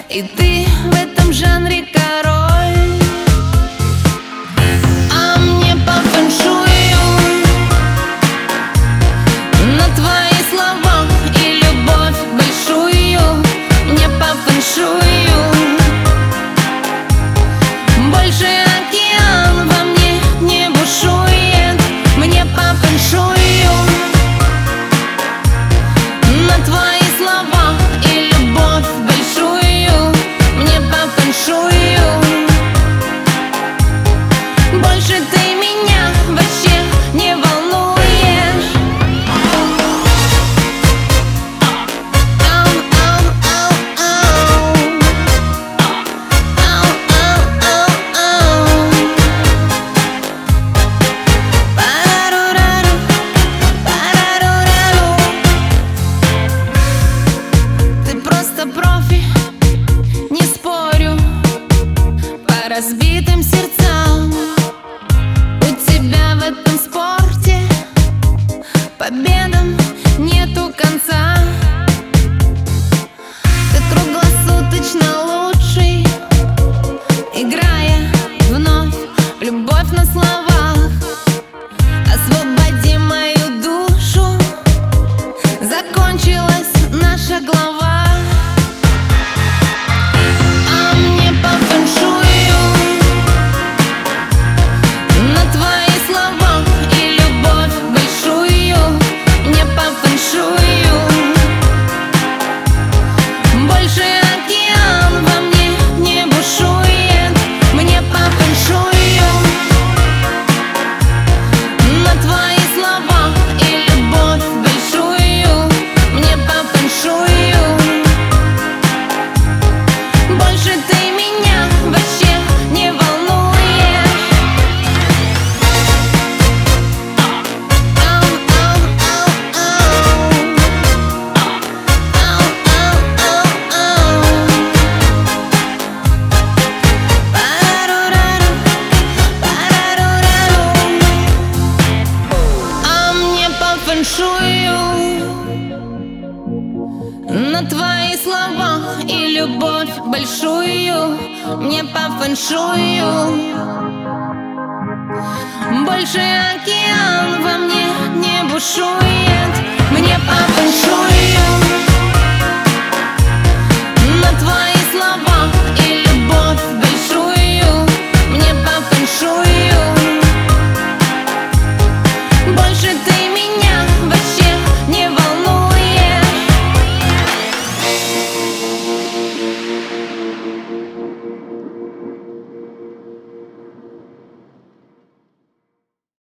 И ты в этом жанре король, а мне по фэншую на твои слова и любовь большую. Мне по фэншую больше океан во мне не бушует. Мне по фэншую на твои слова и любовь большую. Мне по фэншую больше ты меня вообще не волнуешь. Ау, ау, ау, ау. Ау, ау, ау, ау. Парарурару, парарурару. Ты просто профи, не спорю, по разбитым сердцам. У тебя в этом спорте победам нету конца. Ты круглосуточно лучший, играя вновь в любовь на словах. Освободи мою душу, закончилась наша глава. А мне по фэншую на твои слова и любовь большую. Мне по фэншую больше океан во мне не бушует. Мне по фэншую на твои слова и любовь большую. Мне по фэншую больше ты меня вообще не волнуешь. Ау, ау, ау, ау. Ау, ау, ау, ау. Парарурару, парарурару. А мне по фэншую на твои слова и любовь большую. Мне по фэншую больше океан во мне не бушует.